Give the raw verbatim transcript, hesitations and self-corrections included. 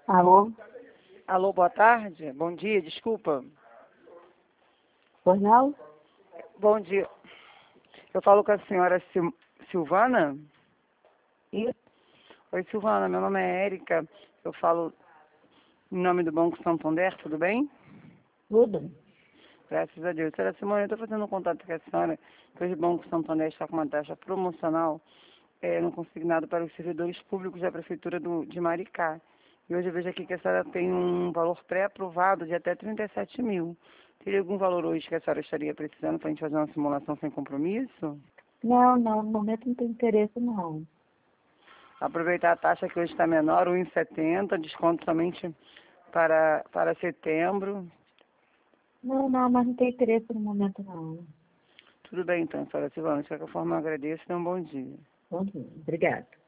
Alô? Alô, boa tarde. Bom dia, desculpa. Pois não? Bom dia. Eu falo com a senhora Sil Silvana? Isso, Oi, Silvana, meu nome é Érica. Eu falo em nome do Banco Santander, tudo bem? tudo. Graças a Deus. Senhora Simone, eu estou fazendo um contato com a senhora, pois o Banco Santander está com uma taxa promocional é, no consignado para os servidores públicos da Prefeitura do, de Maricá. E hoje eu vejo aqui que a senhora tem um valor pré-aprovado de até trinta e sete mil. Teria algum valor hoje que a senhora estaria precisando para a gente fazer uma simulação sem compromisso? Não, não, no momento não tem interesse, não. Aproveitar a taxa que hoje está menor, um vírgula setenta, desconto somente para, para setembro. Não, não, mas não tem interesse no momento, não. Tudo bem então, senhora Silvana. De qualquer forma, eu agradeço e tenha um bom dia. Bom dia. Obrigada.